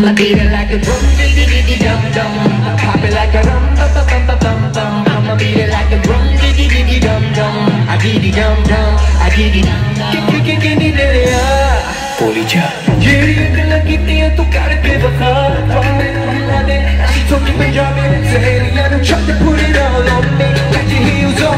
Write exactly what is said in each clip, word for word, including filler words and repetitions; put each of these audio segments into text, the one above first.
I'ma beat it like a drum, diddy diddy dum dum. Pop it like a dum dum dum dum dum dum. I'ma beat it like a drum, diddy diddy dum dum. I diddy dum dum, I diddy dum dum. Kick kick kick kick kick yeah. Policia. Ieri te la chitti e tu care che va fa. Drum it, drum it. She told me to drop it. Say I don't try to put it all on me. Got your heels on.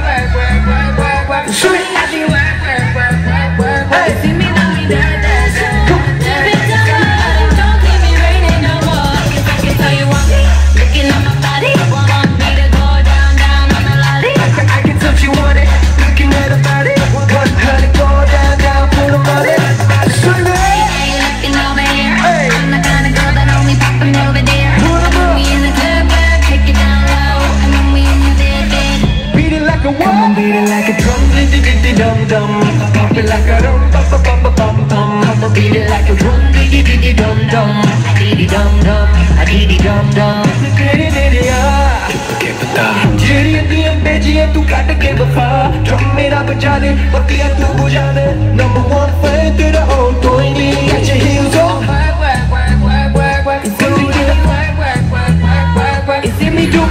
Sweet as you work, work, work, work, work. Hey, see me now, me da da da. Every time, don't keep me raining no more. I can tell you want me, looking at my body. Want me to go down, down on the lolly. I can, I can tell she want it, looking at her body. Want her to go down, down, put them on it. Swing it. Hey, you looking over here. Hey. I'm the kind of girl that only popping over there. When we in the club, take it down low. And when we in the bed, bed. Beat it like a what? Come on, beat it like a drum. Dum dum, pop it like a dum, pop pop pop pop pum. I'ma beat it like a drum, diddy diddy dum dum, I diddy dum dum, I diddy dum dum. Diddy diddy ah. Che pata. Jiri di ambegi e tu katte che baffa. Drum mera baja de, battiya tu bujha de. Number one fan tera ho koi nahi. Got your heels on. Work work work work work work. It's in me do. Work work work work work work. It's in me do.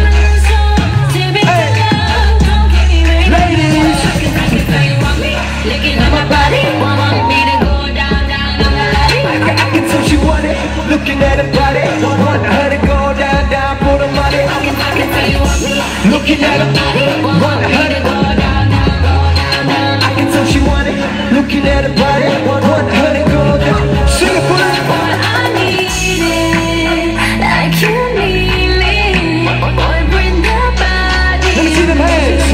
Looking at my body, want me to go down, down on the lolly. I can, I can tell she want it. Looking at her body, want her to go down, down, put her money. I can, I can tell you want me. Looking at her body, want her to go down, down, go down, down. I can tell she want it. Looking at her body, want her to go down. Sing it for her. I need it, like you need me. Boy, bring the body. Let me see them hands.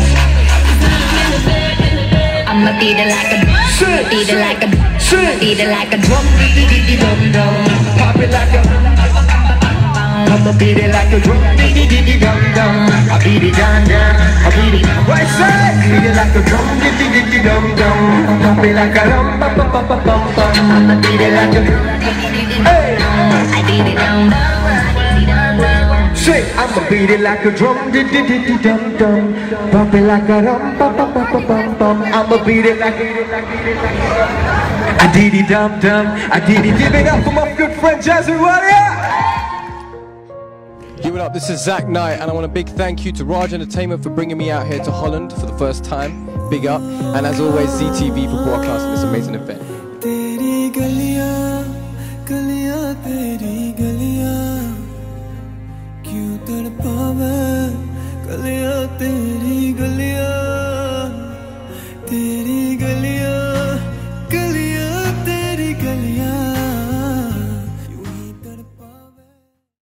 I'ma beat it like a drum, beat it like a drum, beat it like a drum, diddy diddy dum dum. Pop it like a. I'ma beat it like a drum, diddy diddy dum dum. I beat it down down, I beat it. Right side, beat it like a drum, diddy diddy dum dum. Pop it like a dum, bum bum bum bum bum bum. I'ma beat it like a drum, diddy diddy dum dum. I beat it down down, I beat it down down. Say, I'ma beat it like a drum, diddy diddy dum dum. Pop it like a dum, bum bum bum bum bum bum. I'ma beat it like a. I did it dum dum, I did it. Give it up for my good friend Jazzy Warrior. Give it up, this is Zach Knight, and I want a big thank you to Raj Entertainment for bringing me out here to Holland for the first time. Big up, and as always, Z T V for broadcasting this amazing event.